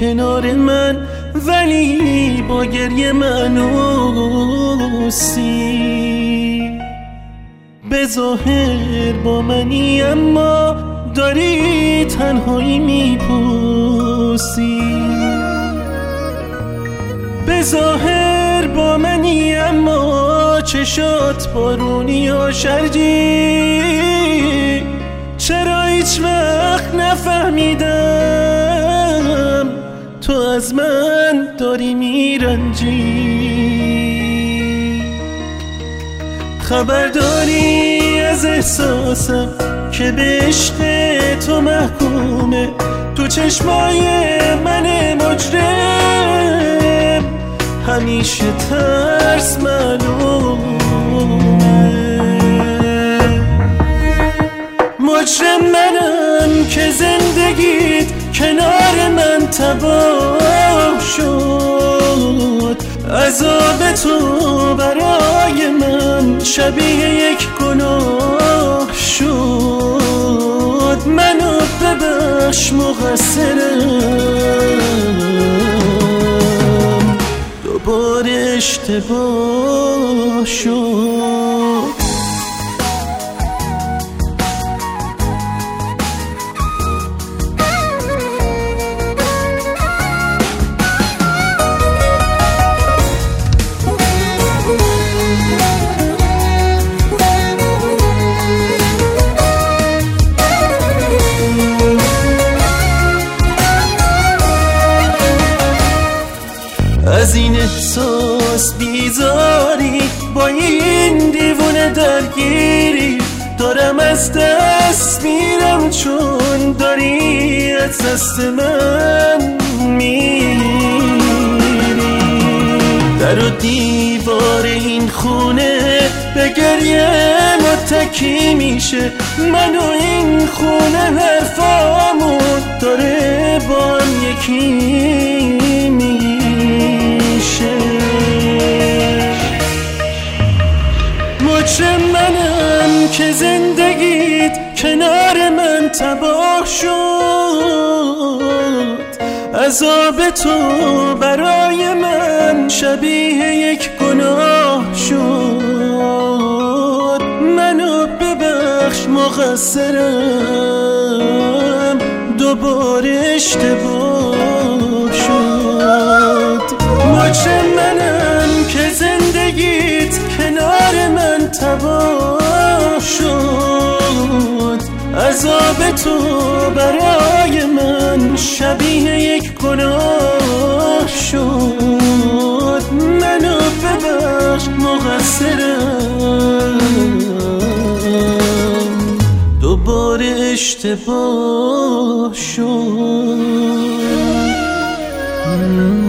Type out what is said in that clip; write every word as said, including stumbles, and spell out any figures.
کنار من، ولی با گریه منوسی. به ظاهر با منی اما داری تنهایی میپوسی. به ظاهر با منی اما چشات بارونی و شرجی. چرا هیچ وقت نفهمیدم تو از من داری میرنجی؟ خبر داری از احساسم که به عشق تو محکومه، تو چشمای من مجرم همیشه ترس معلومه. مجرم منم که زندگیت کنار من تباه شد. عذاب تو برای من شبیه یک گناه شد. منو ببخش مقصرم، دوباره اشتباه شد. از این احساس بیزاری، با این دیوونه درگیری، دارم از دست میرم چون داری از دست من میری. در و دیوار این خونه به گریه متکی میشه، من و این خونه حرفامون داره با هم یکی میشه. مجرم منم که زندگیت کنار من تباه شد. عذاب تو برای من شبیه یک گناه شد. منو ببخش مقصرم، دوباره اشتباه شد. مجرم منم که زندگیت کنار من تباه شد. عذاب تو برای من شبیه یک گناه شد. منو ببخش مقصرم، دوباره اشتباه شد.